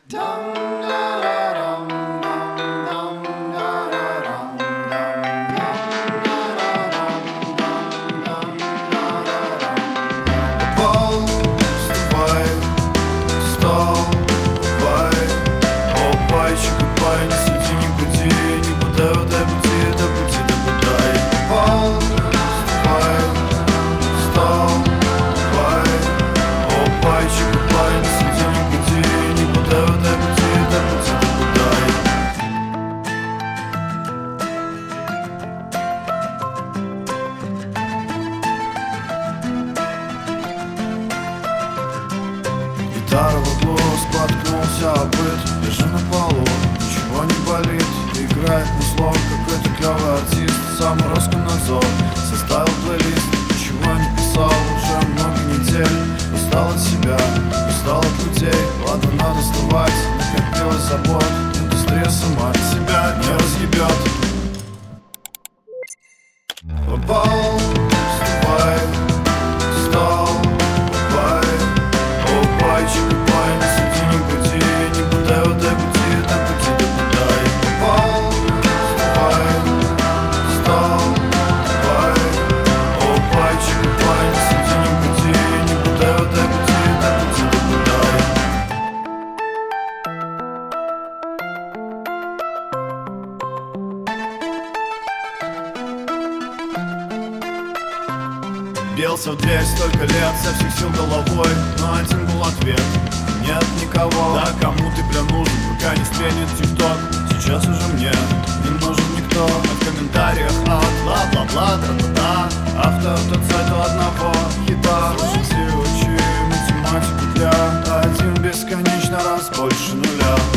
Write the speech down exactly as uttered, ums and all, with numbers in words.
Упал, вставай, встал, упай. О, пальчик, упай, не сиди, не пути, не подай, дай пути, дай пути, дай подай. Упал, вставай, встал, упай. О, пальчик, упай, не сиди, не пути, не подай, дай пути, дай пути, дай подай. Гитара в углу, споткнулся о быт. Лежу на полу, ничего не болит. Играет музло, какой-то клевый артист. Самый Роскомнадзор составил плейлист. Ничего не писал уже много недель. Устал от себя, устал от людей. Ладно, надо сдавать, накопилось забот. Индустрия сама себя не разъебет. Попал, вставай, встал, упай. О, пальчик, упай, не суди, не пути, не подай, дай пути, дай пути, дай подай. Попал, вставай, встал, упай. О, пальчик, упай, не суди, не пути, не подай, дай пути, дай пути, дай подай. Бился в дверь столько лет, со всех сил головой, но один был ответ: нет никого. Да кому ты прям нужен, пока не сменит тикток? Сейчас уже мне не нужен никто. В комментариях от бла-бла-бла, тра-та-та. Автор тот сайта одного хита. Слушайте, учи математику для один бесконечно раз больше нуля.